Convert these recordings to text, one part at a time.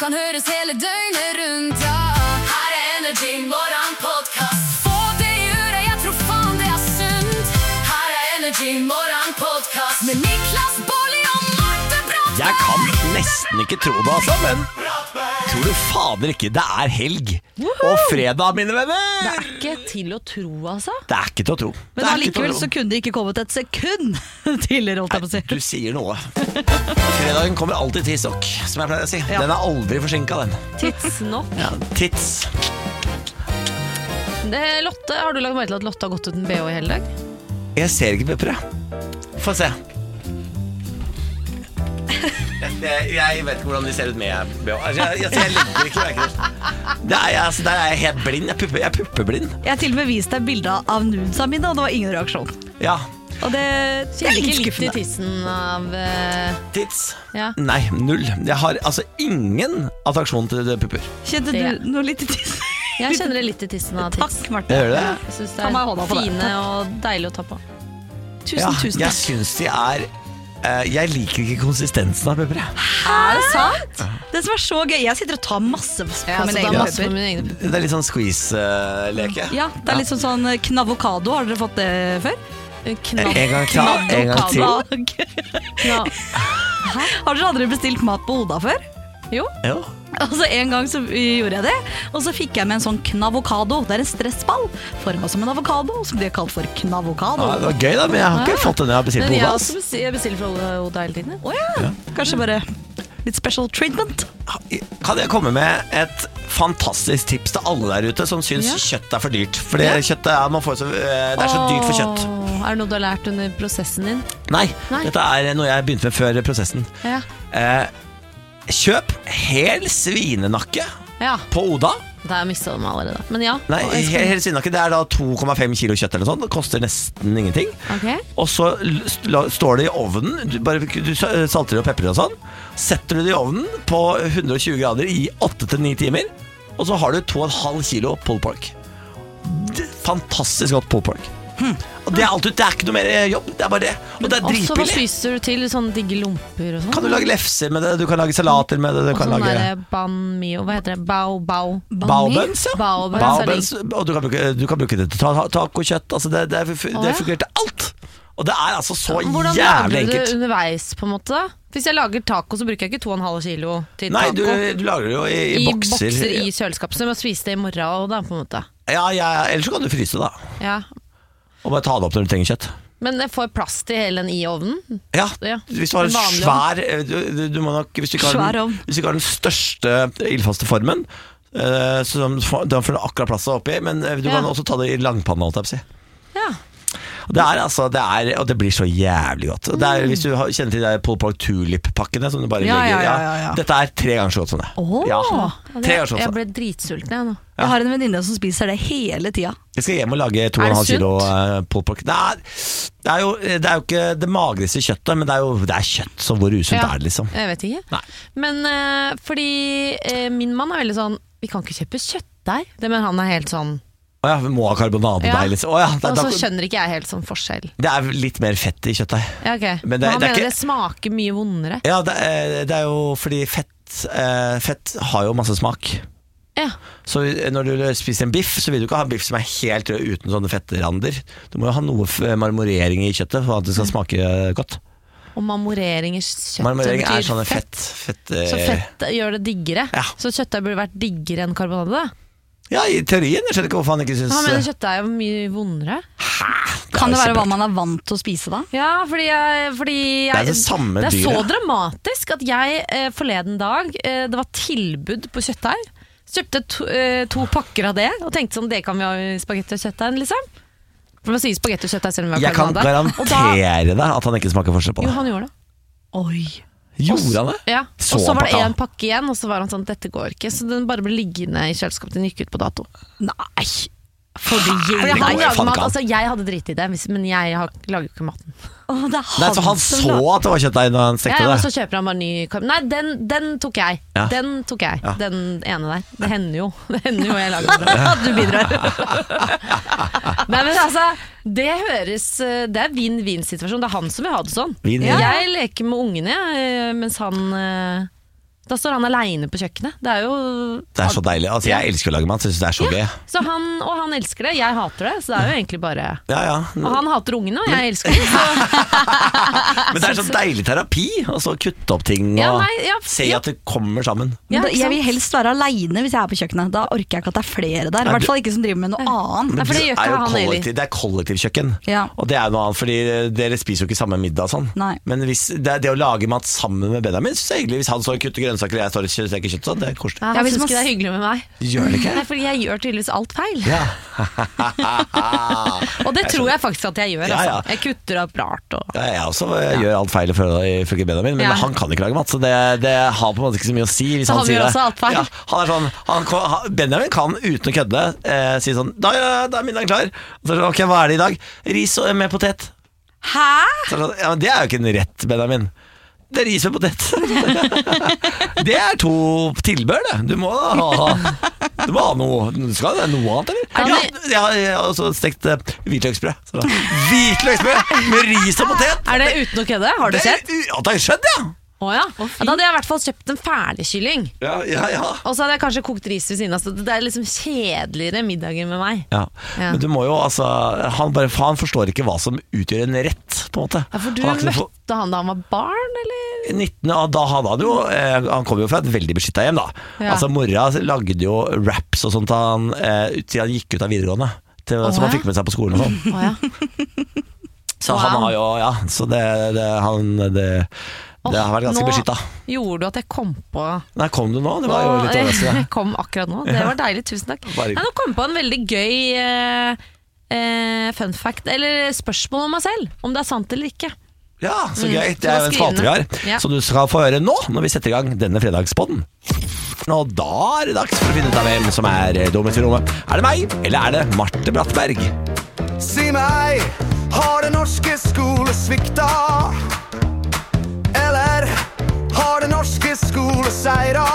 kan høres hele døgnet rundt. Her Energy Morgen podcast. Få det i øret, jeg tror faen det sunt. Her Energy Morgen podcast med Niklas Baarli og Marte Brattberg. Jeg kan nesten ikke tro det, altså, men tror du fader ikke det helg og fredag, mine venner? Det ikke til å tro, altså. Det ikke til å tro. Men allikevel så kunne det ikke kommet et sekund tidligere, holdt jeg på å si. Du sier noe. Fredagen kommer alltid tidsnok, som jeg pleier å si. Ja. Den aldri forsinket, den. Tidsnok. Ja, tids. Lotte, har du lagt meg til at Lotte har gått uten BH i hele dag? Jeg ser ikke pupper, jeg. Få se. Jeg vet ikke hvordan de ser ut med BH. Jeg legger ikke merke til. Der jeg helt blind. Jeg er puppeblind. Jeg har til og med vist deg bilder av nudesa mine, og det var ingen reaksjon. Ja. Og det Kjenner ikke litt i tissen av Tids? Ja. Nei, null. Jeg har altså ingen attraksjon til pupper. Kjente du noe litt i tissen? Jeg kjenner det litt i tissen av tids. Takk, Marte. Gjør du det? Jeg synes Ta meg det hånda på det. fine og deilig å ta på. Tusen Jeg takk. syns de jeg liker ikke konsistensen av pupper. Er det sant? Det som er så gøy, jeg sitter og tar masse på Ja, mine så da egne masse på pupper. mine egne pupper. Det er litt sånn squeeze-leke. Ja, det er litt sånn knavokado. Har dere fått det før? Knadd. En gang til. Har dere aldri bestilt mat på Oda før? Jo. Jo. Altså En gang så gjorde jeg det, og så fikk jeg med en sånn knavokado. Det er en stressball formet som en avokado, som de har kalt for knavokado. Ja, det var gøy, da, men jeg har ikke fått den jeg har bestilt Men på jeg Oda. også bestiller fra Oda hele tiden. Å ja. Kanskje bare litt special treatment. Kan jeg komme med et fantastisk tips til alle der ute som syns kjøtt for dyrt? For kjøttet man får så, det så dyrt for kjøtt. Er det noe du har lært under prosessen din? Nei, Nei. dette noe jeg begynte med før prosessen. Ja. Kjøp hel svinenakke Ja, på Oda. det har jeg mistet dem allerede. Men ja. Nei, hel svinenakke, det da 2,5 kilo kjøtt eller noe sånt. Det koster nesten ingenting. Ok. Og så står det i ovnen. Du salter og peprer og sånn. Setter du det i ovnen på 120 grader i 8-9 timer. Og så har du 2,5 kilo pulled pork. Fantastisk godt pulled pork. Og det alt ut, det ikke noe mer jobb. Det bare det. Og det Og så hva dritbillig. spiser du til? Sånne digge lomper og sånn? Kan du lage lefser med det, du kan lage salater med det, du Og kan sånn lage der banh mi, og hva heter det? Bao. baobuns, ja. Baobuns. Og du kan bruke det til tacokjøtt. Altså det fungerer til alt. Og det altså så Hvordan jævlig lager du det enkelt. underveis, på en måte? Hvis jeg lager taco, så bruker jeg ikke 2,5 kilo til Nei, taco. du lager det jo i bokser. I kjøleskapet, så jeg må spise det i morgen også, da, på en måte. Ja, ellers så kan du fryse det, da. Ja. Og bare ta det opp når du trenger kjøtt. Men jeg får plass til hele den i ovnen. Ja, Ja. hvis du har en En vanlig svær du må nok, hvis du ikke har Svær ovn. hvis du ikke har den største ildfaste formen, så da får du akkurat plass oppi. Men du Ja. kan også ta det i langpanne, holdt jeg på å si. Ja. Og og det blir så jævlig godt. Og hvis du kjenner til de pulled pork tulip-pakkene som du bare legger Ja. Dette 3 ganger så godt som det. Åh. Ja, Og 3 ganger så godt jeg som det. ble dritsulten, jeg nå. Jeg har en venninne som spiser det hele tida. Jeg skal hjem og lage Er 2,5 det kilo pulled pork. Det er jo ikke det magreste kjøttet, men det er kjøtt, så hvor usunt Ja. er det liksom? Jeg vet ikke. Nei. Men fordi min mann er veldig sånn, vi kan ikke kjøpe kjøttdeig. Men han er helt sånn. Åja, vi må ha karbonadedeig liksom. Og så skjønner ikke jeg helt sånn forskjell. Det er litt mer fett i kjøttdeig. Ja, ok. Men Men det han er mener ikke- det smaker mye vondere. Ja, det er jo fordi fett har jo masse smak. Ja. Så når du spiser en biff, så vil du ikke ha en biff som er helt rød uten sånne fettrander. Du må jo ha noe marmorering i kjøttet for at det skal smake godt. Og marmorering i kjøttet Marmorering betyr sånne fett. Så fett gjør det diggere. Ja. Så kjøttdeig burde vært diggere enn karbonade, da. Ja, i teorien. Jeg skjønner ikke hvorfor han ikke syns Han mener kjøttdeig er mye vondere. Kan det være hva man er vant til å spise da? Ja, fordi Det er det samme det er så dyret. dramatisk at jeg forleden dag det var tilbud på kjøttdeig. Så kjøpte to pakker av det og tenkte sånn, det kan vi ha i spagetti og kjøttdeig, liksom. For man sier spagetti og kjøttdeig selv om vi har Jeg kan karbonade. Og da- garantere deg at han ikke smaker forskjell på Jo, det. han gjorde det. Oi. Gjorde han det? Ja. Og Så så var det pakka. en pakke igjen, og så var han sånn, dette går ikke. Så den bare ble liggende i kjøleskapet, den gikk ut på dato. Nei. Fordi det han går jo lager faen mat, ikke an. altså jeg hadde drit i det, men jeg lager jo ikke maten. Åh, det er Nei, så han som så at det var kjøttdeig når han stekte Ja, og det? så kjøper han bare ny Nei, den tok jeg. Ja. Den tok jeg, Ja. den ene der. Det hender jo jeg lager det. Du bidrar. Nei, men altså, det er vinn-vinn-situasjon. Det er han som vil ha det sånn. Vinn-vinn. Jeg leker med ungene, mens han Da står han alene på kjøkkenet. Det er jo Det er så deilig. Altså, jeg elsker å lage mat, synes det er så gøy. så han elsker det, jeg hater det. Så det er jo egentlig bare Ja. Og han hater ungene, og jeg elsker det. Så. Men det er så deilig terapi. Altså kutte opp ting og se at det kommer sammen. Men jeg vil helst være alene hvis jeg er på kjøkkenet. Da orker jeg ikke at det er flere der. I hvert fall ikke som driver med noe annet. Men for det gjør ikke han heller. Det er kollektivkjøkken. Ja. Og det er noe annet, fordi dere spiser jo ikke samme middag og sånn. Nei. Men hvis det å lage mat sammen med Benjamin synes jeg er hyggelig. Hvis han står og kutter grønnsaker og jeg står og steker kjøtt, så det er koselig. Han synes ikke det er hyggelig med meg. Gjør det ikke? Nei, fordi jeg gjør tydeligvis alt feil. Ja. Og det tror jeg faktisk at jeg gjør. Ja, ja. Jeg kutter opp rart. Og... Ja, jeg også gjør alt feil ifølge Benjamin, men han kan ikke lage mat, så det har på en måte ikke så mye å si hvis så han sier det. Også alt feil. Ja, han er sånn, Benjamin kan uten å kødde si sånn, da er middagen klar. Så, ok, hva er det i dag? Ris med potet. Hæ? Så, ja, men det er jo ikke en rett, Benjamin. Det er ris med potet. Det er 2 tilbør, det. Du må ha noe. Skal det være noe annet, eller? Ja, jeg har også stekt hvitløksbrød. Hvitløksbrød med ris og potet. Er det uten å kødde? Har du sett? Ja, det har skjedd, ja. Da hadde jeg i hvert fall kjøpt en ferdigkylling. Ja. Og så hadde jeg kanskje kokt ris ved siden av. Så det er liksom kjedeligere middager med meg. Ja. Men du må jo han forstår ikke hva som utgjør en rett, på en måte. Ja, for du møtte han da han var barn, eller? 19, da hadde han jo han kom jo fra et veldig beskyttet hjem da. Ja. Altså mora lagde jo raps og sånt til han gikk ut av videregående som han fikk med seg på skolen og sånn. Så han har jo, så det har vært ganske beskyttet. Gjorde du at jeg kom på Nei, kom du nå? Det var jo litt overraskende. Jeg kom akkurat nå, det var deilig, tusen takk. Nå kom jeg på en veldig gøy fun fact, eller spørsmål om meg selv, om det er sant eller ikke. Ja, så gøy, det er jo en spalte vi har så du skal få høre nå når vi setter i gang denne fredagspodden. Og da er det dags for å finne ut av hvem som er dummest i rommet. Er det meg, eller er det Marte Brattberg? Si meg, har det norske skole svikta? Eller har det norske skole seira?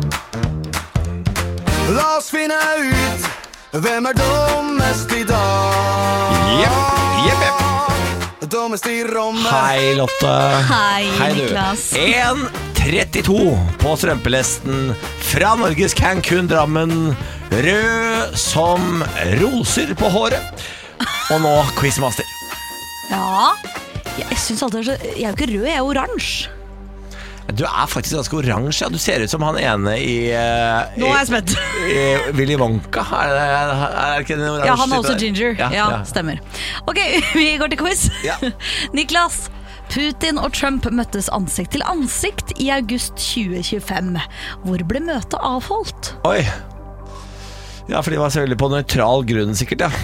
La oss finne ut hvem er dummest i dag. Jepp. Dummest i rommet. Hei Lotte. Hei du. Niklas. 1,32 på strømpelesten fra Norges Cancun Drammen. Rød som roser på håret. Og nå quizmaster. Ja, jeg synes alltid jeg er jo ikke rød, jeg er oransje. Du er faktisk ganske oransje. Du ser ut som han ene i Nå er jeg spent. i Willy Wonka. Er ikke den oransje? Ja, han er også ginger. Ja, ja. stemmer. Ok, vi går til quiz. Ja. Niklas, Putin og Trump møttes ansikt til ansikt i august 2025. Hvor ble møtet avholdt? Oi. Ja, for de var selvfølgelig på nøytral grunn sikkert, ja.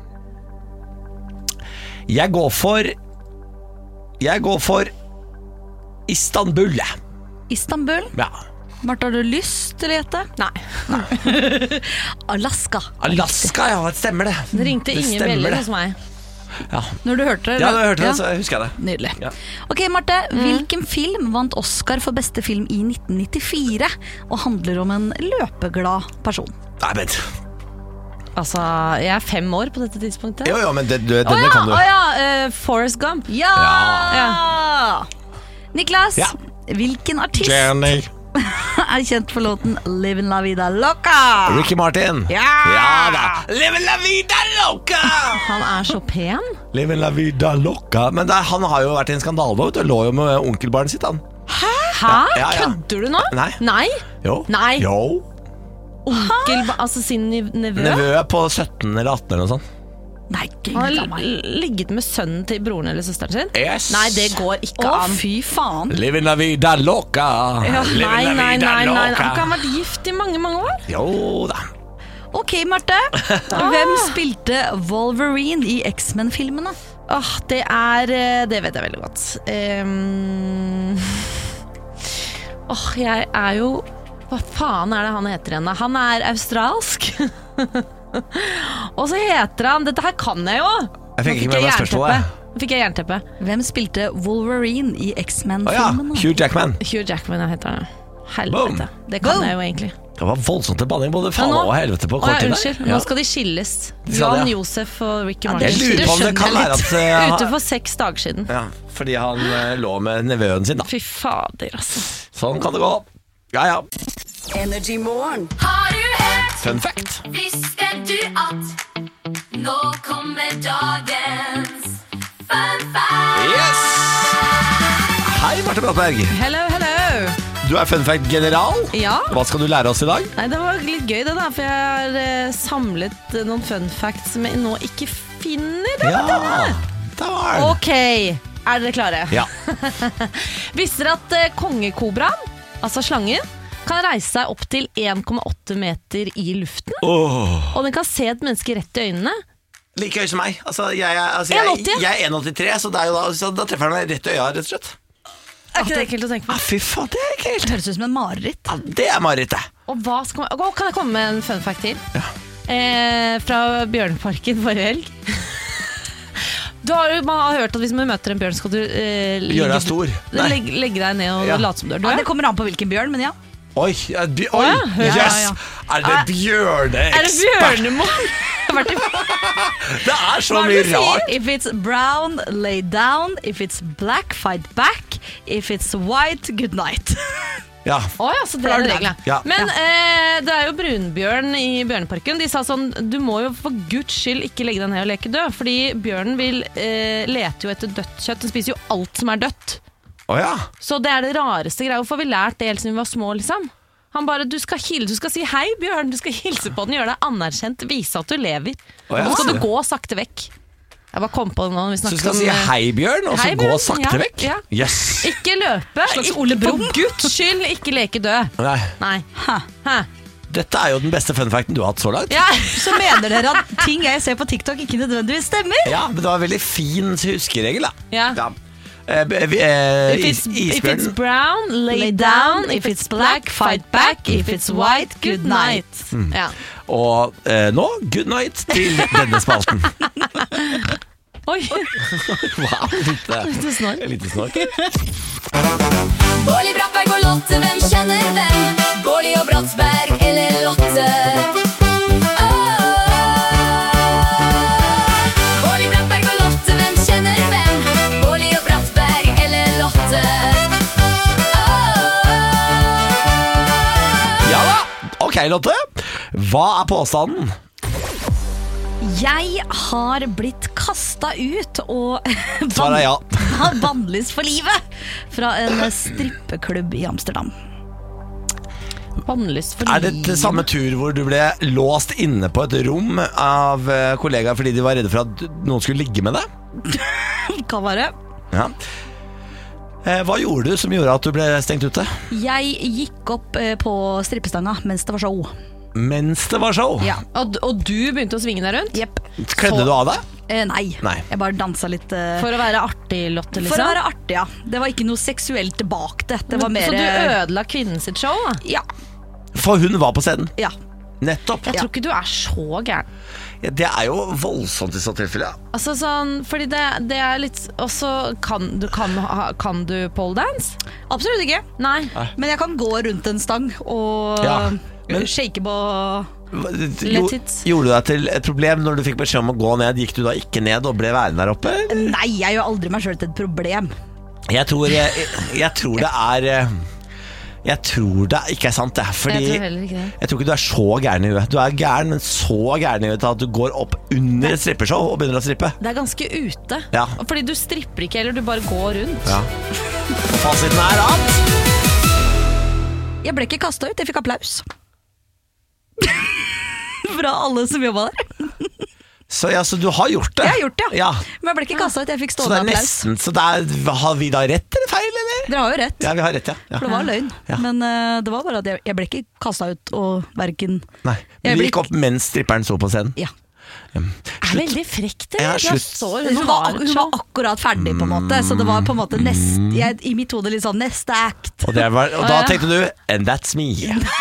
Jeg går for Istanbul. Istanbul? Ja. Marte, har du lyst til å gjette? Nei. Alaska. Alaska, ja, det stemmer det. Det ringte ingen bjeller hos meg. Ja. Når du hørte det? Ja, da hørte det, så husker jeg det. Nydelig. Ja. Ok, Marte, hvilken film vant Oscar for beste film i 1994 og handler om en løpeglad person? Nei, vent. Altså, jeg er 5 år på dette tidspunktet. Jo, men denne kan du. Forrest Gump. Ja! Niklas, hvilken artist Jenny. er kjent for låten Livin' La Vida Loca? Ricky Martin. Ja da. Livin' La Vida Loca. Han er så pen. Livin' La Vida Loca. Men han har jo vært i en skandale nå. Du lå jo med onkelbarnet sitt, han. Hæ? Ja. Kødder du nå? Nei. Jo. Nei. Jo. Onkel, altså sin nevø? Nevø på 17 eller 18 eller noe sånt. Nei, gud Han a har meg. ligget med sønnen til broren eller søsteren sin? Yes. Nei, det går ikke Å, an. fy faen. Livin' La Vida Loca. Livin' La Vida Nei. Han Loca. kan ha vært gift i mange, mange år. Jo da. Ok, Marte. Hvem spilte Wolverine i X-Men-filmene? Det vet jeg veldig godt. Jeg er jo Hva faen er det han heter igjen da? Han er australsk. Og så heter han Dette her kan jeg jo. Jeg fikk ikke med meg spørsmålet. Fikk jeg jernteppe. Hvem spilte Wolverine i X-Men-filmene? Hugh Jackman. Hugh Jackman heter han. Helvete. Det kan jeg jo egentlig. Det var voldsomt til banning, både faen og helvete på kort tid. Unnskyld, nå skal de skilles. De skal Jan det, Josef og Ricky Jeg Martin. lurer på om det kan være at Ute for 6 dager siden. fordi han lå med nevøen sin da. Fy fader, altså. Sånn kan det gå. Ja. Energy Morgen. Har du hørt? Fun fact. Visste du at nå kommer dagens fun fact? Yes! Hei, Marte Brattberg. Hello, hello. Du er fun fact-general. Ja. Hva skal du lære oss i dag? Nei, det var litt gøy det da, for jeg har samlet noen fun facts som jeg nå ikke finner. Ok, er dere klare? Ja. Visste dere at kongekobraen, altså slangen, kan reise seg opp til 1,8 meter i luften? Og den kan se et menneske rett i øynene? Like høy som meg. Jeg er 1,83, så da treffer han meg rett i øya, rett og slett. Er ikke det ekkelt å tenke på? Fy faen, det er ekkelt. Det høres ut som en mareritt. Ja, det er mareritt, det. Og kan jeg komme med en fun fact til? Ja. Fra Bjørneparken forrige helg. Man har hørt at hvis man møter en bjørn, skal du gjøre deg stor. Legge deg ned og late som du er død. Ja, det kommer an på hvilken bjørn, men ja. Oi, yes! Er det bjørneekspert? Er det bjørnemor? Det er så mye rart. If it's brown, lay down. If it's black, fight back. If it's white, good night. Ja. Så det er reglene. Ja. Men det er jo brunbjørn i Bjørneparken. De sa sånn, du må jo for Guds skyld ikke legge deg ned og leke død, fordi bjørnen leter jo etter dødt kjøtt. Den spiser jo alt som er dødt. Så det er det rareste greia. Hvorfor har vi lært det helt siden vi var små, liksom? Han bare, du skal si hei bjørn, du skal hilse på den, gjøre deg anerkjent, vise at du lever. Nå skal du gå sakte vekk. Jeg bare kom på det nå. Så du skal si hei bjørn, og så gå sakte vekk? Ja. Yes. Ikke løpe, for Guds skyld, ikke leke død. Nei. Dette er jo den beste fun facten du har hatt så langt. Ja, så mener dere at ting jeg ser på TikTok ikke nødvendigvis stemmer? Ja, men det var en veldig fin huskeregel da. Ja. If it's brown, lay down. If it's black, fight back. If it's white, good night. Ja. Og nå, good night til denne spalten. Oi. Wow, lite snork. Bårli, Brattberg og Lotte, hvem kjenner hvem? Bårli og Brattberg eller Lotte? Bårli, Brattberg og Lotte, hvem kjenner hvem? Bårli og Brattberg eller Lotte? Ja da, ok Lotte. Hva er påstanden? Jeg har blitt kastet ut og Svaret er ja. bannlyst for livet fra en strippeklubb i Amsterdam. Bannlyst for livet? Er det samme tur hvor du ble låst inne på et rom av kollegaer fordi de var redde for at noen skulle ligge med deg? Kan være. Ja. Hva gjorde du som gjorde at du ble stengt ute? Jeg gikk opp på strippestanga mens det var show. Mens det var show? Ja. Og du begynte å svinge deg rundt? Jepp. Kledde du av deg? Nei, jeg bare dansa litt For å være artig, Lotte, liksom? For å være artig, ja. Det var ikke noe seksuelt bak det. Det var mer... Så du ødela kvinnen sitt show, da? Ja. For hun var på scenen? Ja. Nettopp. Jeg tror ikke du er så gæren. Ja, det er jo voldsomt i så tilfelle, ja. Altså sånn, fordi det er litt... Også kan du pole dance? Absolutt ikke. Nei. Men jeg kan gå rundt en stang og shake på Gjorde du deg til et problem når du fikk beskjed om å gå ned? Gikk du da ikke ned og ble værende der oppe? Nei, jeg gjør aldri meg selv til et problem. Jeg tror det er Jeg tror det ikke er sant det. Fordi jeg tror ikke du er så gæren i huet. Du er gæren, men så gæren i huet at du går opp under et strippeshow og begynner å strippe. Det er ganske ute. Ja. Fordi du stripper ikke, eller du bare går rundt. Ja. Fasiten er at jeg ble ikke kastet ut, jeg fikk applaus fra alle som jobbet der. Så du har gjort det? Jeg har gjort det, ja. Men jeg ble ikke kastet ut, jeg fikk stående applaus. Så har vi da rett eller feil, eller? Dere har jo rett. Ja, vi har rett, ja. For det var løgn. Ja. Men det var bare at jeg ble ikke kastet ut, og hverken... Nei, men du gikk opp mens stripperen så på scenen? Ja. Det er veldig frekt det. Ja, hun var akkurat ferdig på en måte. Så det var på en måte i mitt hode litt sånn neste act. Og da tenkte du and that's me.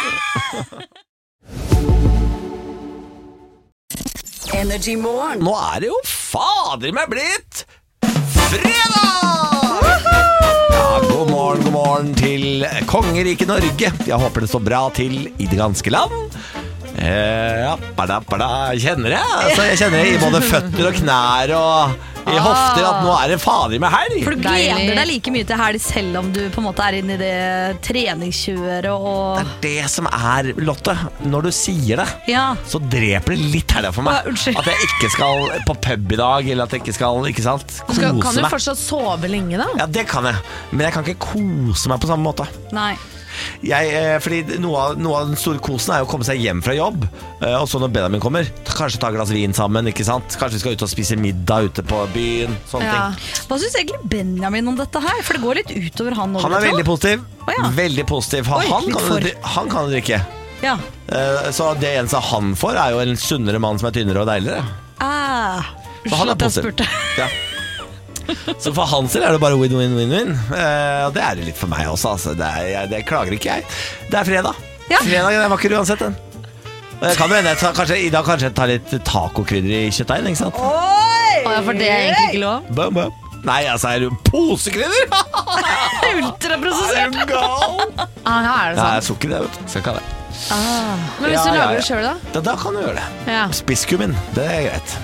Energy Morgen. Nå er det jo fader meg blitt fredag! Ja, god morgen til kongeriket Norge. Jeg håper det står bra til i det ganske land. Ja, kjenner jeg? Altså, jeg kjenner det i både føtter og knær og I hofter at nå det fader med helg. For du Deilig. gleder deg like mye til helg selv om du på en måte inne i det treningskjøret og Det som Lotte, når du sier det, Ja. så dreper det litt helga for meg. Unnskyld. At jeg ikke skal på pub i dag, eller at jeg ikke skal, ikke sant, kose Kan du meg. fortsatt sove lenge, da? Ja, det kan jeg, men jeg kan ikke kose meg på samme måte. Nei. Fordi noe av den store kosen å komme seg hjem fra jobb, og så når Benjamin kommer, kanskje ta et glass vin sammen, ikke sant? Kanskje vi skal ut og spise middag ute på byen, sånne Ja. ting. Hva synes egentlig Benjamin om dette her? For det går litt utover han nå. Han vil jeg veldig tro. positiv. Å, ja. Veldig positiv. Han, Oi, han, litt kan, for. han kan jo drikke. Ja. Så det eneste han får jo en sunnere mann som tynnere og deiligere. Så han Unnskyld at jeg positiv. spurte. Ja. Så for hans del det bare win-win-win-win. Og det det litt for meg også, altså. Det klager ikke jeg. Det fredag. Ja. Fredag er vakker uansett, den. Og jeg kan jo hende i dag kanskje jeg tar litt tacokrydder i kjøttdeigen, ikke sant? For det egentlig ikke lov. Bum, bum. Nei, altså, det jo posekrydder? Ultraprosessert. Er du gal? Det Ja, sant? sukker det, vet du. Skal ikke ha det. Men hvis Ja, du ja, lager ja. det sjøl, da? Da kan du gjøre det. Ja. Spisskummin, det greit.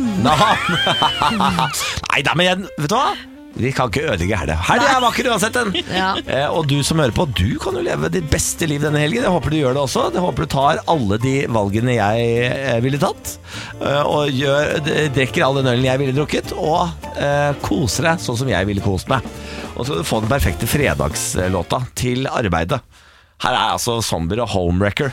Nei da, men vet du hva? Vi kan ikke ødelegge helga. Helga vakker uansett, den. Ja. Og du som hører på, du kan jo leve ditt beste liv denne helgen. Jeg håper du gjør det også. Jeg håper du tar alle de valgene jeg ville tatt, og drikker all den ølen jeg ville drukket, og koser deg sånn som jeg ville kost meg. Og så skal du få den perfekte fredagslåta til arbeidet. Her altså Zombier og Homewrecker.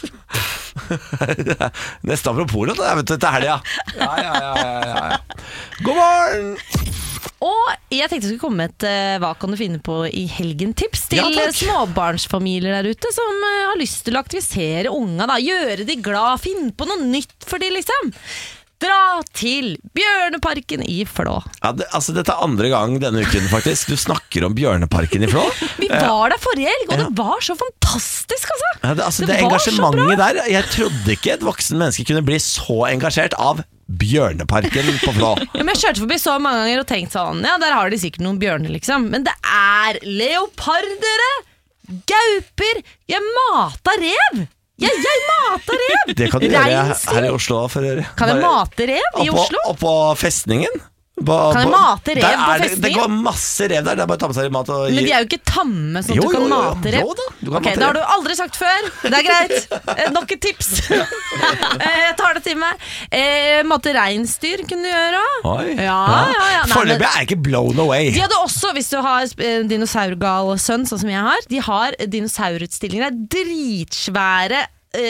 Nesten apropos det, vet du, til helga. Ja. God morgen! Og jeg tenkte jeg skulle komme med et hva kan du finne på i helgen-tips til Ja, takk. småbarnsfamilier der ute som har lyst til å aktivisere unga, da. Gjøre de glad, finne på noe nytt for de, liksom. Dra til Bjørneparken i Flå. Ja, dette andre gang denne uken, faktisk. Du snakker om Bjørneparken i Flå. Vi var der forrige helg, og det var så fantastisk, altså. Ja, det var så engasjementet der. Jeg trodde ikke et voksen menneske kunne bli så engasjert av Bjørneparken på Flå. Ja, men jeg kjørte forbi så mange ganger og tenkte sånn, ja, der har de sikkert noen bjørner, liksom. Men det leopardere, gauper, jeg mata rev. Jeg mata rev. Det kan du gjøre Reinsdyr. her i Oslo for øvrig. Kan jeg mate rev i Oslo? Oppå festningen. Kan jeg mate rev på Det festningen? går masse rev der. Det bare å ta med seg litt mat og Men de er jo ikke tamme, sånn at du kan mate rev. Jo da, du kan Ok, mate det har rev. du aldri sagt før. Det er greit. Nok et tips. Jeg tar det til meg. Mate reinsdyr kunne du gjøre. Oi. Ja. Nei, Foreløpig er jeg ikke blown away. de hadde også, hvis du har dinosaurgal sønn, sånn som jeg har, de har dinosaurutstillinger. Det er dritsvære,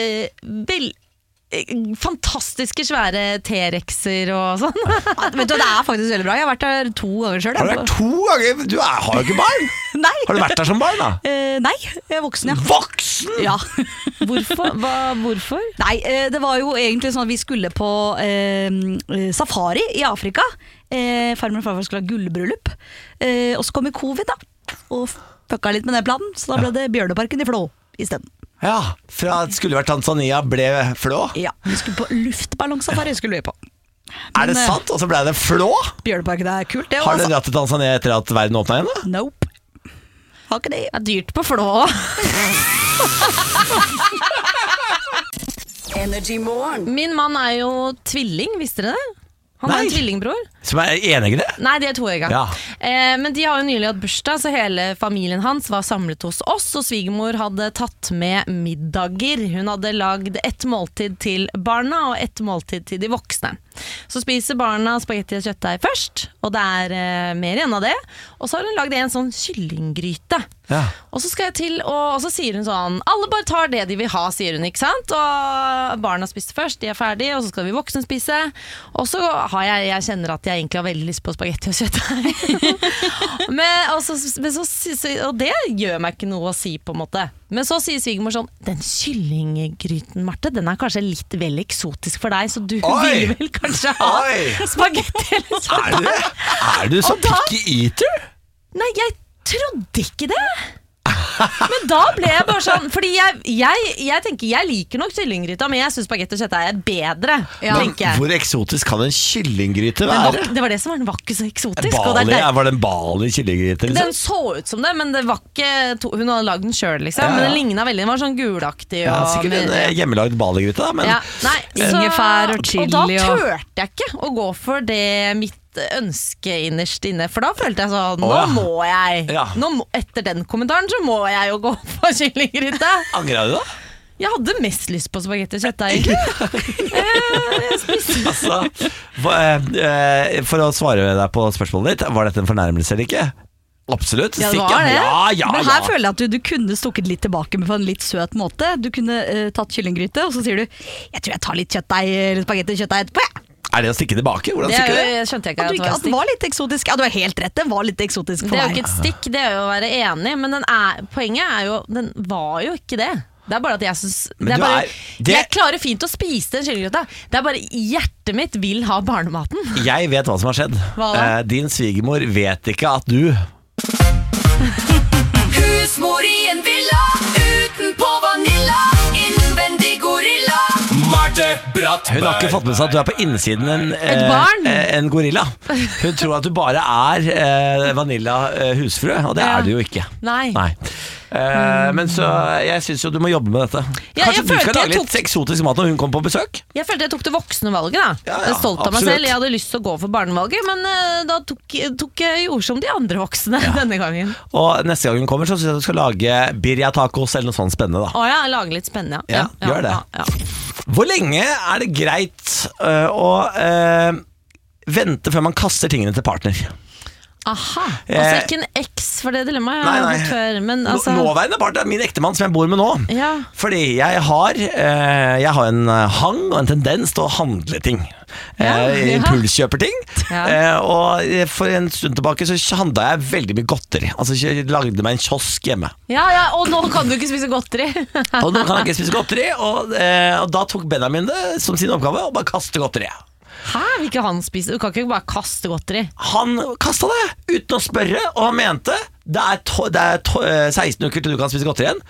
fantastiske svære T-rexer og sånn. Vet du, det faktisk veldig bra. Jeg har vært der 2 ganger selv. Har du vært 2 ganger? Du har jo ikke barn. Nei. Har du vært der som barn, da? Nei, jeg er voksen, ja. Voksen? Ja. Hvorfor? Nei, det var jo egentlig sånn at vi skulle på safari i Afrika. Farmen og farfar skulle ha gullbryllup. Og så kom jo covid, da. Og fucka litt med den planen, så da ble det Bjørneparken i Flå i stedet. Ja, fra det skulle vært Tanzania ble Flå. Ja, vi skulle på luftballongsafari skulle vi på. Er det sant? Og så ble det Flå? Bjørneparken er kult, det. Har dere dratt til Tanzania etter at verden åpna igjen? Da? Nope. Har ikke det. Det er dyrt på Flå. Min mann er jo tvilling, visste dere det? Han har Nei. en tvillingbror. Som er enegere? Nei, de er 2 år. Ja. Men de har jo nylig hatt bursdag, så hele familien hans var samlet hos oss, og svigermor hadde tatt med middager. Hun hadde lagd ett måltid til barna og ett måltid til de voksne. Så spiser barna spagetti og kjøttdeig først, og det er mer igjen av det. Og så har hun lagd en sånn kyllinggryte. Ja. Og så skal jeg til, og så sier hun sånn, alle bare tar det de vil ha, sier hun, ikke sant? Og barna spiste først, de er ferdige, og så skal vi voksne spise. Og så har jeg kjenner at jeg egentlig har veldig lyst på spagetti og kjøttdeig. Og det gjør meg ikke noe å si, på en måte. Men så sier svigermor sånn, den kyllinggryten, Marte, den er kanskje litt vel eksotisk for deg, så du vil vel kanskje ha spagetti eller kjøttdeig. Er du så picky eater? Nei, jeg trodde ikke det. Men da ble jeg bare sånn, fordi jeg tenker, jeg liker nok kyllinggryta, men jeg synes spagetti og kjøttdeig er bedre, tenker jeg. Hvor eksotisk kan en kyllinggryte Men være? det var det som var, den var ikke så eksotisk. Og det Bali, er var det en Bali kyllinggryte? den Liksom? så ut som det, men det var ikke hun hadde lagd den selv, liksom. Ja, ja. Men den lignet veldig, den var sånn gulaktig. Ja, Og sikkert en med- hjemmelagd Bali-gryte, da. Men ja, nei, Ingefær og chili og da og- turte jeg ikke å gå for det mitt et ønske innerst inne. For da følte jeg sånn, nå ja. må jeg Ja. etter den kommentaren så må jeg jo gå på kyllinggryte. Angrer du da? Jeg hadde mest lyst på spagetti og kjøttdeig egentlig. Jeg spiste. Altså, for å svare deg på spørsmålet ditt, var dette en fornærmelse eller ikke? Absolutt. Ja, det var det. Ja. Men her føler jeg at du kunne stukket litt tilbake med på en litt søt måte. Du kunne tatt kyllinggryte, og så sier du jeg tror jeg tar litt kjøttdeig eller spagetti og kjøttdeig etterpå. Ja. Er det å stikke tilbake? Hvordan Det stikker det? skjønte jeg ikke At, at det var at det stikk. var litt eksotisk. Ja, du har helt rett, det var litt eksotisk for Det er jo meg. ikke et stikk, det er jo å være enig. Men poenget er jo, den var jo ikke det. Det er bare at jeg synes Men du Jeg klarer fint å spise den kyllinggryta. Det er bare hjertet mitt vil ha barnematen. Jeg vet hva som har skjedd. Hva da? Din svigermor vet ikke at du Husmor i en villa, utenpå vanilla, innvendig gorilla. Marte Bratt Hun har ikke fått med seg at du er på innsiden barn. en gorilla. Hun tror at du bare er vanilla husfrø, og det Ja. er du jo ikke. Nei. Men så jeg syns jo du må jobbe med dette. Ja, Kanskje jeg du skal følte lage jeg litt eksotisk mat når hun kommer på besøk? Jeg følte jeg tok det voksne valget. Da. Ja, Jeg er stolt av meg absolutt. selv. Jeg hadde lyst til å gå for barnevalget, men da tok jeg gjorde som de andre voksne denne gangen. Og neste gang hun kommer, så syns jeg du skal lage birria tacos eller noe sånt spennende. da Å ja, lage litt spennende. Ja, gjør det. Ja. Hvor lenge er det greit å vente før man kaster tingene til partner? Aha. Altså ikke en eks, for det dilemmaet jeg har hatt før. Men altså Nåværende partner er min ektemann som jeg bor med nå. Ja. Fordi jeg har en hang og en tendens til å handle ting. Impulskjøper ting. Ja. Og for en stund tilbake så handla jeg veldig mye godteri. Altså jeg lagde meg en kiosk hjemme. Ja, og nå kan du ikke spise godteri. Og nå kan jeg ikke spise godteri. Og da tok Benjamin det som sin oppgave å bare kaste godteriet. Hæ? Vil ikke han spise? Du kan ikke bare kaste godteri. Han kasta det uten å spørre, og han mente det er 16 uker til du kan spise godteri igjen.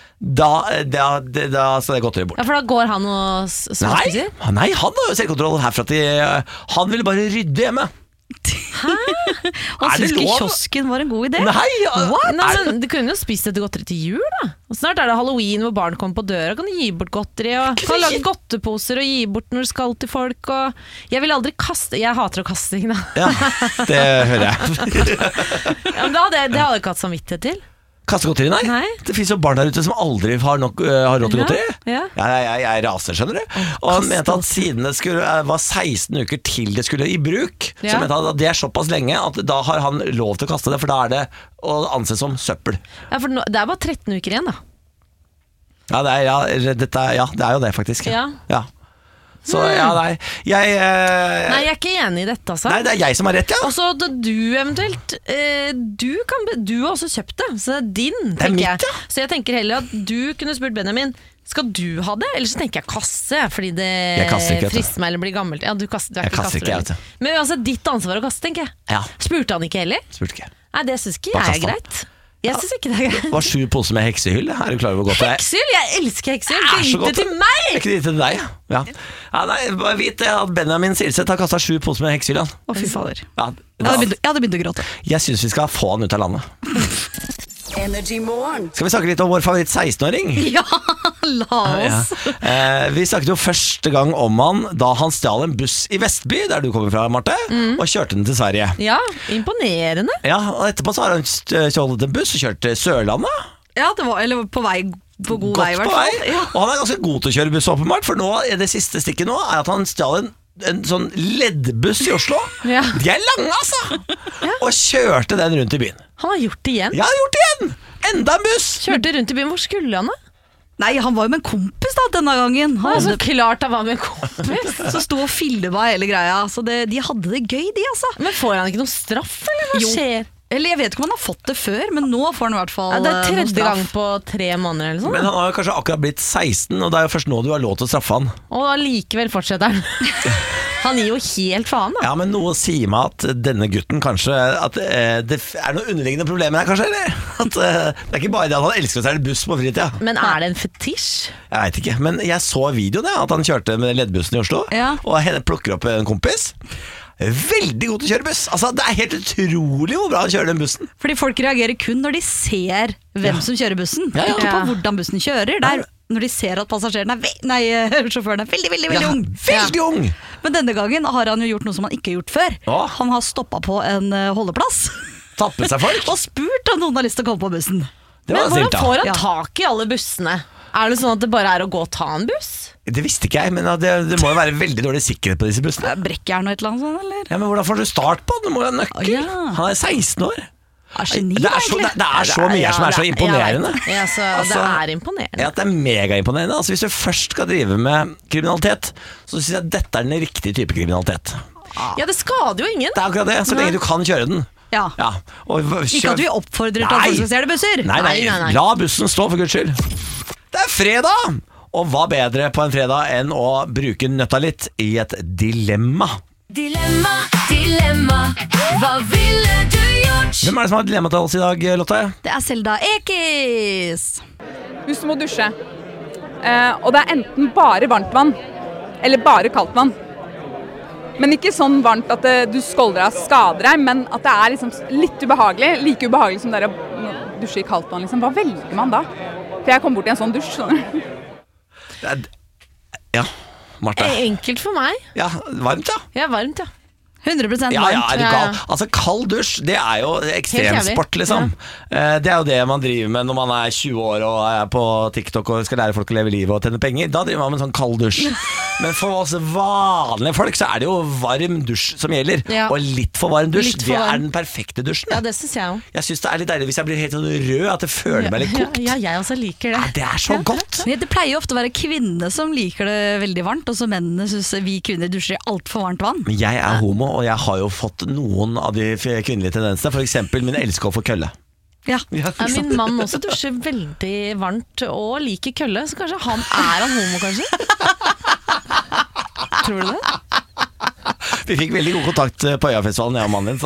Da skal det godteri bort. Ja, for da går han og småspiser? Nei, han har jo selvkontroll herfra til han ville bare rydde hjemme. Han Er det syntes ikke lov? kiosken var en god idé. Nei, Nei, men Du kunne jo spist dette godteri til jul, da. Og snart er det halloween hvor barn kommer på døra. Kan du gi bort godteri og kan lage godteposer og gi bort når du skal til folk. Og jeg vil aldri kaste. Jeg hater å kaste ting, da. Ja, det hører jeg. Ja, men det hadde jeg ikke hatt samvittighet til. Kaste godteri, nei. Nei. Det finnes jo barn der ute som aldri har råd til godteri. Ja. Jeg raser, skjønner du. Og han mente at siden det var 16 uker til det skulle i bruk, så Ja. mente han at det er såpass lenge at da har han lov til å kaste det, for da er det å anse som søppel. Ja, for det er bare 13 uker igjen, da. Ja, det er jo det faktisk. Ja. Så nei. Nei, jeg er ikke enig i dette, altså. Nei, det er jeg som har rett, ja. Og så da du eventuelt du har også kjøpt det, så det er din, er tenker mitt, jeg. ja. Så jeg tenker heller at du kunne spurt Benjamin, skal du ha det? Eller så tenker jeg kasse, fordi det Jeg kaster ikke, vet du. frister meg eller blir gammelt. Ja, du er Jeg ikke kaster ikke, jeg, kaster. vet Men altså, ditt ansvar å kaste, tenker jeg. Ja. Spurte han ikke heller? Spurte ikke. Nei, det synes ikke Bare jeg er kast han. greit. Jeg synes ikke det er greit. Det var 7 poser med heksehyll. Er du klar over hvor godt det er? Heksehyll? Jeg elsker heksehyll! Det er så Gi det godt. til meg! Jeg kunne gitt det til deg. Ja. Nei, bare vit det at Benjamin Silseth har kasta 7 poser med heksehyll. Å, fy fader. Ja, Jeg hadde begynt å gråte. jeg syns vi skal få han ut av landet. Energy Morgen. Skal vi snakke litt om vår favoritt 16-åring? Ja, la oss. Vi snakket jo første gang om han da han stjal en buss i Vestby, der du kommer fra, Marte, og kjørte den til Sverige. Ja, imponerende. Ja, og etterpå så har han stjålet en buss og kjørt til Sørlandet. Ja, det var, eller på god vei i Godt hvert på vei. fall. Ja. Og han er ganske god til å kjøre buss, åpenbart. For nå, det siste stikket nå er at han stjal en sånn leddbuss i Oslo. Ja. De er lange, altså! Og kjørte den rundt i byen. Han har gjort det igjen. Jeg har gjort det igjen! Enda en buss! Kjørte rundt i byen. Hvor skulle han da? Nei, han var jo med en kompis da denne gangen. Han Han så hadde, klart han var med en kompis. så sto og filma hele greia. Så de hadde det gøy, de, altså. Men får han ikke noe straff, eller hva Jo. skjer? Eller jeg vet ikke om han har fått det før, men nå får han i hvert fall Ja, det er noe tredje straff. gang på 3 måneder eller sånn. Men han har jo kanskje akkurat blitt 16, og det er jo først nå du har lov til å straffe han. Og allikevel fortsetter han. Han gir jo helt faen, da. Ja, men noe sier meg at denne gutten kanskje at det er noen underliggende problemer her, kanskje? Eller? At det er ikke bare det at han elsker å seile buss på fritida. Men er det en fetisj? Jeg vet ikke, men jeg så videoen, at han kjørte med leddbussen i Oslo, Ja. og henne plukker opp en kompis. Veldig god til å kjøre buss. Altså, det er helt utrolig hvor bra han kjører den bussen. Fordi folk reagerer kun når de ser hvem som kjører bussen. Ja, ja. Ikke på Ja. hvordan bussen kjører. Det er når de ser at passasjeren sjåføren er veldig, veldig ung. Veldig ung! Men denne gangen har han jo gjort noe som han ikke har gjort før. Han har stoppet på en holdeplass Tatt med seg folk? og spurt om noen har lyst til å komme på bussen. Men hvordan får han tak i alle bussene? Er det sånn at det bare er å gå og ta en buss? Det visste ikke jeg, men det må jo være veldig dårlig sikkerhet på disse bussene. Brekkjern og et eller annet sånt, eller? Ja, men hvordan får du start på? Du må jo ha nøkkel. Han er 16 år. Geni, det er så mye som er så imponerende. Ja, det er imponerende. Ja, det er megaimponerende. Altså, hvis du først skal drive med kriminalitet, så synes jeg at dette er den riktige type kriminalitet. Ja, det skader jo ingen. Det er akkurat det, så lenge du kan kjøre den. Ja. Ikke at vi oppfordrer til at folk skal stjele busser. Nei. La bussen stå, for Guds skyld. Det er fredag! Og hva bedre på en fredag enn å bruke nøtta litt i et dilemma? Dilemma, dilemma, hva ville du gjort? Hvem er det som har dilemma til oss i dag, Lotte? Det er Selda Ekis. Hvis du må dusje, og det er enten bare varmt vann, eller bare kaldt vann. Men ikke sånn varmt at du skolder deg og skader deg, men at det er liksom litt ubehagelig. Like ubehagelig som det å dusje i kaldt vann. Liksom. Hva velger man da? For jeg kom bort i en sånn dusj. Ja, Martha. Enkelt for meg. Ja, varmt, ja. Ja, varmt, ja. 100% Ja, varmt. er du gal? Altså, kald dusj, det er jo ekstremsport, liksom. Det er jo det man driver med når man er 20 år og er på TikTok og skal lære folk å leve livet og tjene penger. Da driver man med en sånn kald dusj. Men for oss vanlige folk så er det jo varm dusj som gjelder. Ja. Og litt for varm dusj, det er den perfekte dusjen. Ja, det synes jeg også. Jeg synes det er litt deilig hvis jeg blir helt sånn rød, at jeg føler meg litt kokt. Ja, jeg også liker det. Det er så godt. Det pleier ofte å være kvinner som liker det veldig varmt, og så mennene synes vi kvinner dusjer i alt for varmt vann. Men jeg er homo, og jeg har jo fått noen av de kvinnelige tendensene. For eksempel min elsker å få kølle. Ja. Min mann også dusjer veldig varmt og liker kølle, så kanskje han homo, kanskje? Tror du det? Vi fikk veldig god kontakt på Øyafestivalen, jeg og mannen din,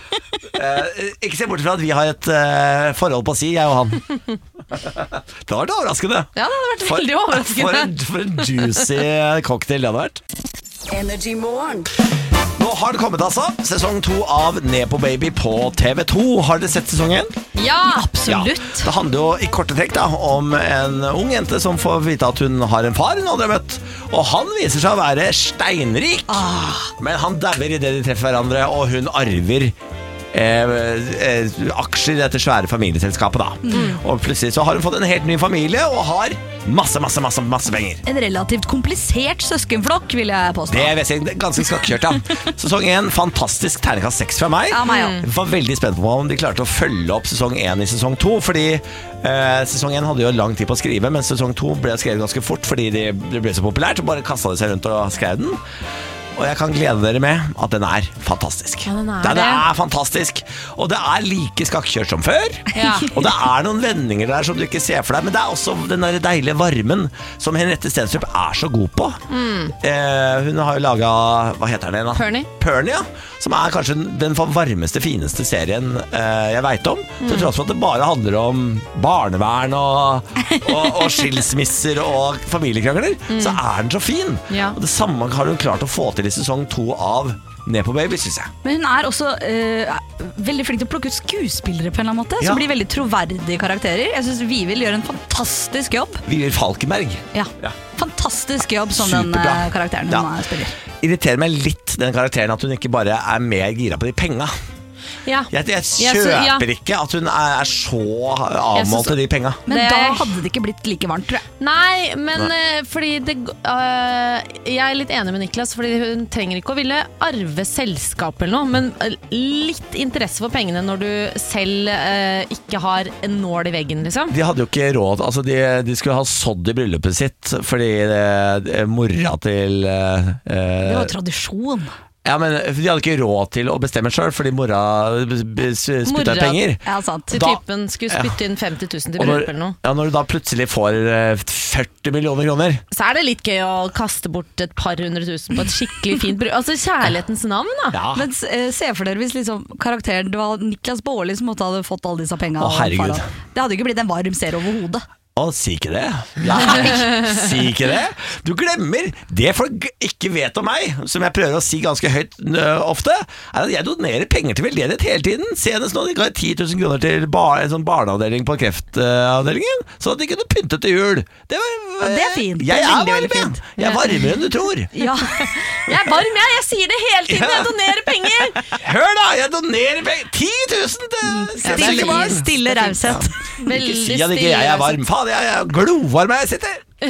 så ikke se bort fra at vi har et forhold på å si, jeg og han. Det har vært overraskende. Ja, det har vært veldig overraskende. For en juicy cocktail det hadde vært. Energy Morgen. Nå har det kommet, altså. Sesong 2 av Nepo Baby på TV2. Har dere sett sesong 1? Ja, absolutt. Ja, det handler jo i korte trekk da om en ung jente som får vite at hun har en far hun aldri har møtt. Og han viser seg å være steinrik. Men han dauer i det de treffer hverandre, og hun arver aksjer i dette svære familieselskapet da. Og plutselig så har hun fått en helt ny familie og har masse penger. En relativt komplisert søskenflokk, vil jeg påstå. Det er ganske skakkjørt, ja. Sesong 1, fantastisk terningkast 6 fra meg. Ja, meg også. Jeg var veldig spent på om de klarte å følge opp sesong 1 i sesong 2, fordi sesong 1 hadde jo lang tid på å skrive, men sesong 2 ble skrevet ganske fort fordi det ble så populært, og bare kastet de seg rundt og skrev den. Og jeg kan glede dere med at den er fantastisk. Ja, den er fantastisk. Og det er like skakkjørt som før. Ja. Og det er noen vendinger der som du ikke ser for deg. Men det er også den der deilige varmen som Henriette Stenstrup er så god på. Hun har jo laget, hva heter den da? Pernie, ja. Som er kanskje den varmeste, fineste serien jeg vet om. Til tross for at det bare handler om barnevern og skilsmisser og familiekrangler, så er den så fin. Ja. Og det samme har hun klart å få til i sesong 2 av Nepo Baby, synes jeg. Men hun er også veldig flink til å plukke ut skuespillere på en eller annen måte, som blir veldig troverdige karakterer. Jeg synes Vivild gjør en fantastisk jobb. Vivild Falkenberg. Ja. Fantastisk jobb som Superbra. Den karakteren hun spiller. Irriterer meg litt den karakteren at hun ikke bare er mer gira på de penga. Ja. Jeg kjøper ikke at hun er så avmålt til de penga. Men da hadde det ikke blitt like varmt, tror jeg. Nei, men fordi jeg er litt enig med Niklas, fordi hun trenger ikke å ville arve selskap eller noe, men litt interesse for pengene når du selv ikke har en nål i veggen, liksom. De hadde jo ikke råd, altså de skulle ha sådd i bryllupet sitt fordi mora til Det var tradisjon. Ja, men de hadde ikke råd til å bestemme selv fordi mora spytta penger. Ja, sant. Til typen skulle spytte inn 50 000 til bryllup eller noe. Ja, når du da plutselig får 40 millioner kroner, så er det litt gøy å kaste bort et par 100 000 på et skikkelig fint bryllup. Altså kjærlighetens navn, da. Ja. Men se for dere hvis liksom karakteren, det var Niklas Baarli som måtte ha fått alle disse pengene. Å, herregud. Det hadde jo ikke blitt en varm serie overhodet. Si ikke det. Si ikke det. Du glemmer det folk ikke vet om meg, som jeg prøver å si ganske høyt ofte, er at jeg donerer penger til veldedighet hele tiden. Senest nå de ga 10 000 kroner til en sånn barneavdeling på kreftavdelingen, så at de kunne pynte til jul. Det er fint. Jeg er varm. Jeg er varmere enn du tror. Ja. Jeg er varm, jeg sier det hele tiden. Jeg donerer penger. Hør da, jeg donerer penger 10 000 til Stille raushet. Ikke si at ikke jeg er varm. Faen, jeg er glovarm her jeg sitter.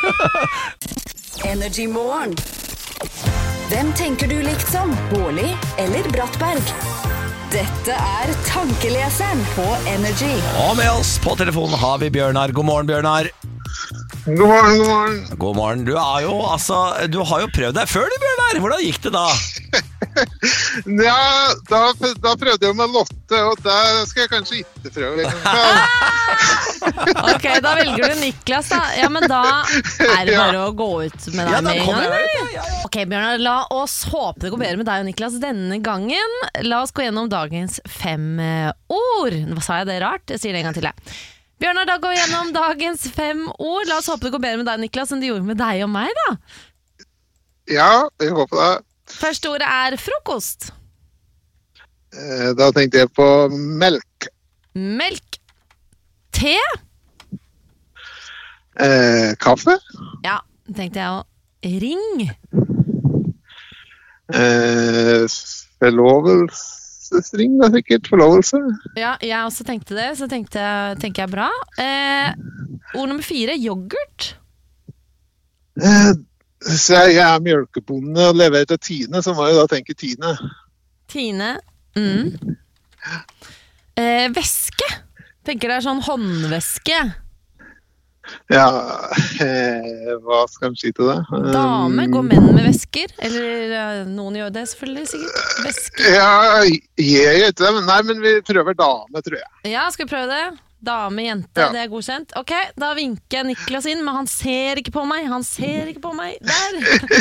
Energy Morgen. Hvem tenker du likt som? Bårli eller Brattberg? Dette er Tankeleseren på Energy. Og med oss på telefonen har vi Bjørnar. God morgen, Bjørnar. God morgen. God morgen. Du har jo prøvd deg før, du, Bjørnar. Hvordan gikk det da? Ja, da prøvde jeg med Lotte, og da skal jeg kanskje ikke prøve. Ok, da velger du Niklas da. Ja, men da er det bare å gå ut med deg med en gang, eller? Ok, Bjørnar, la oss håpe det går bedre med deg og Niklas denne gangen. La oss gå gjennom dagens 5 ord. Hva sa jeg, det rart? Jeg sier det en gang til, jeg. Bjørnar, da går vi gjennom dagens 5 ord. La oss håpe det går bedre med deg, Niklas, enn det gjorde med deg og meg, da. Ja, jeg håper det. Første ordet er frokost. Da tenkte jeg på melk. Melk. Te. Kaffe. Ja, tenkte jeg å ring. Forlovelsesring, da sikkert. Forlovelse. Ja, jeg også tenkte det, så tenker jeg bra. Ord nummer 4, yoghurt. Så jeg er mjølkebonde og leverer til Tine, så må jeg da tenke Tine. Tine. Væske. Tenker det er sånn håndvæske. Ja, hva skal man si til det? Dame, går menn med væsker? Eller noen gjør det selvfølgelig, sikkert. Væske. Ja, jeg gjør ikke det, men vi prøver dame, tror jeg. Ja, skal vi prøve det? Dame, jente, ja. Det er godkjent. Ok, da vinker jeg Niklas inn, men han ser ikke på meg. Der!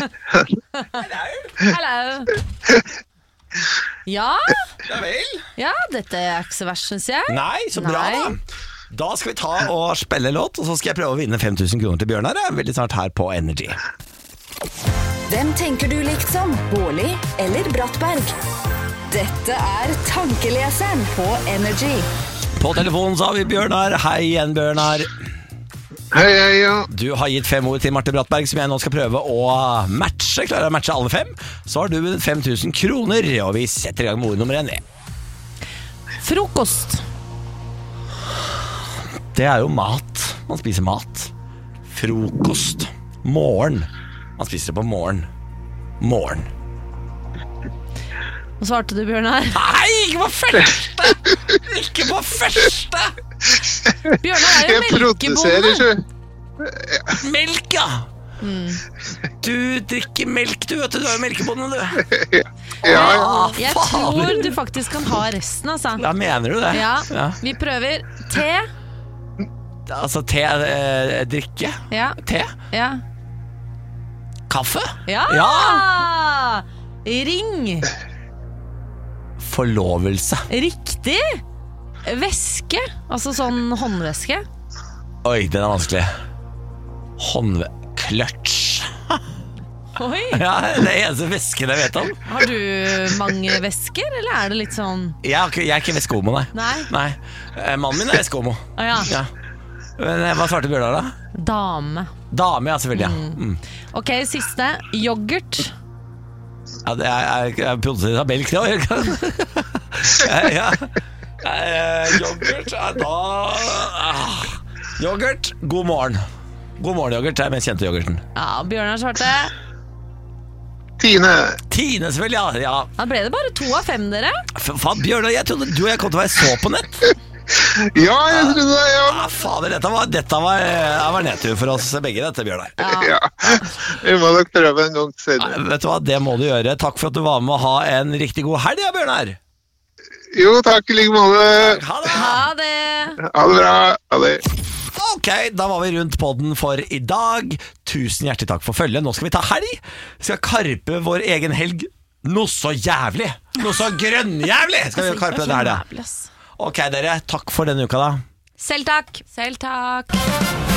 Hallo! Ja? Ja vel? Ja, dette er ikke så verst, synes jeg. Nei, så bra da. Da skal vi ta og spille låt, og så skal jeg prøve å vinne 5 000 kroner til Bjørnar. Veldig snart her på Energy. Hvem tenker du likt som? Bårli eller Brattberg? Dette er Tankeleseren på Energy. På telefonen så har vi Bjørnar. Hei igjen, Bjørnar. Hei, ja. Du har gitt 5 ord til Marte Brattberg, som jeg nå skal prøve å matche. Klarer jeg å matche alle 5, så har du vunnet 5 000 kroner, og vi setter i gang med ord nummer 1. Frokost. Det er jo mat. Man spiser mat. Frokost. Morgen. Man spiser det på morgen. Morgen. Hva svarte du, Bjørnar? Nei, ikke på første! Ikke på første! Bjørnar er jo melkebonde. Melk, ja. Du drikker melk, du vet du. Du er jo melkebonde, du. Ja. Jeg tror du faktisk kan ha resten, altså. Ja, mener du det? Ja. Vi prøver te. Altså te, drikke? Ja. Te? Ja. Kaffe? Ja. Ring. Forlovelse. Riktig. Væske. Altså sånn håndvæske. Oi, den er vanskelig. Kløtsj. Oi. Ja, det er eneste væsken jeg vet om. Har du mange væsker, eller er det litt sånn? Jeg er ikke væskehomo, nei. Mannen min er væskehomo. Ja. Men hva svarte Bjørnar da? Dame, ja, selvfølgelig, ja. Ok, siste. Yoghurt. Ja, det er produsert av melk, ja. Yoghurt er da yoghurt, god morgen. God morgen, yoghurt er den mest kjente yoghurten. Ja, Bjørnar svarte Tine, selvfølgelig, ja. Da ble det bare 2 av 5, dere. Faen, Bjørnar, jeg trodde du og jeg kom til å være så på nett. ja, jeg trodde det, ja. Fader, dette var nedtur for oss begge, dette, Bjørnar. Ja, vi må nok prøve en gang senere. Vet du hva, det må du gjøre. Takk for at du var med, og ha en riktig god helg, ja, Bjørnar. Jo, takk i like måte. Ha det. Ha det. Ha det bra. Ha det. Ok, da var vi rundt podden for i dag. Tusen hjertelig takk for følget. Nå skal vi ta helg. Vi skal karpe vår egen helg. Noe så jævlig. Noe så grønnjævlig skal vi karpe denne helgen. Ok, dere, takk for denne uka da. Selv takk. Selv takk.